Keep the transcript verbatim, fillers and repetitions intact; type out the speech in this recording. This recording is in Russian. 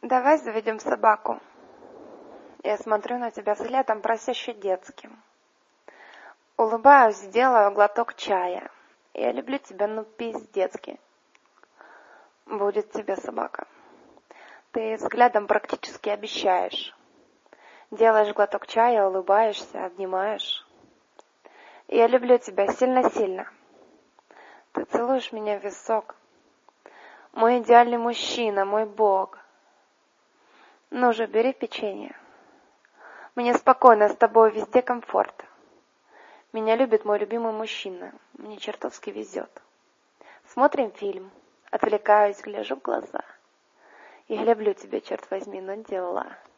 Давай заведем собаку. Я смотрю на тебя взглядом, просяще детским. Улыбаюсь, делаю глоток чая. Я люблю тебя, ну пиздецки. Будет тебе собака. Ты взглядом практически обещаешь. Делаешь глоток чая, улыбаешься, обнимаешь. Я люблю тебя сильно-сильно. Ты целуешь меня в висок. Мой идеальный мужчина, мой бог. Ну же, бери печенье. Мне спокойно, с тобой везде комфорт. Меня любит мой любимый мужчина. Мне чертовски везет. Смотрим фильм. Отвлекаюсь, гляжу в глаза. Я люблю тебя, черт возьми, но дела.